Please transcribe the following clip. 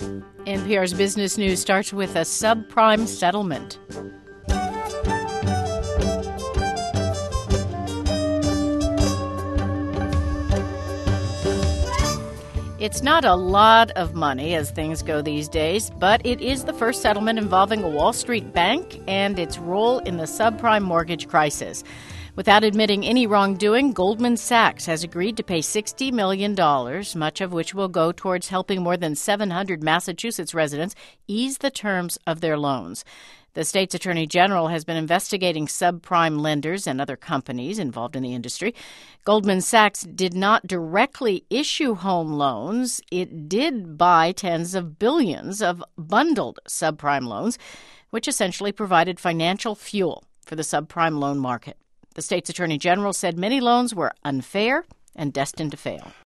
NPR's Business News starts with a subprime settlement. It's not a lot of money as things go these days, but it is the first settlement involving a Wall Street bank and its role in the subprime mortgage crisis. Without admitting any wrongdoing, Goldman Sachs has agreed to pay $60 million, much of which will go towards helping more than 700 Massachusetts residents ease the terms of their loans. The state's attorney general has been investigating subprime lenders and other companies involved in the industry. Goldman Sachs did not directly issue home loans. It did buy tens of billions of bundled subprime loans, which essentially provided financial fuel for the subprime loan market. The state's attorney general said many loans were unfair and destined to fail.